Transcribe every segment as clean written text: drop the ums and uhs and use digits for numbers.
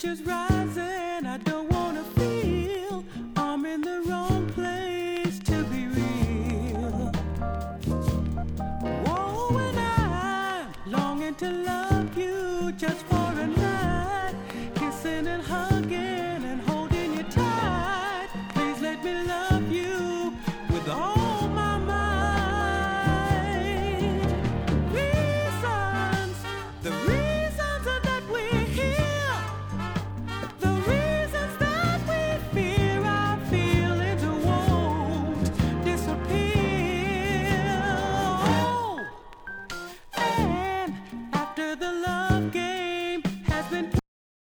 temperature's rising. I don't wanna feel I'm in the wrong place to be real. Oh, and I'm longing to love you just for a night, kissing and hugging and holding you tight. Please let me love you with all my mind. Reasons, the reasons that we're here, the reasons that we fear our feelings won't disappear. Oh, and after the love game has been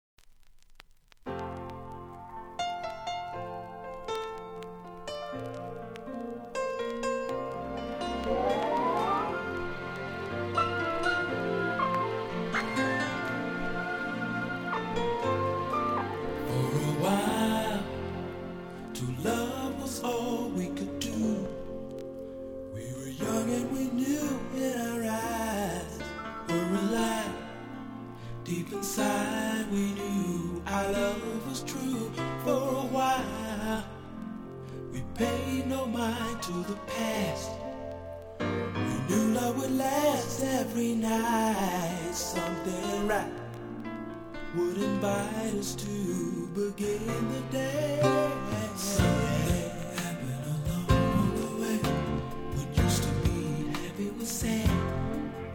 for a while, to love was all we could do. We were young and we knew in our eyes were alive. Deep inside we knew our love was true. For a while, we paid no mind to the past. We knew love would last every night. Something right would invite us to begin the day. Something happened along the way. What used to be happy was sad.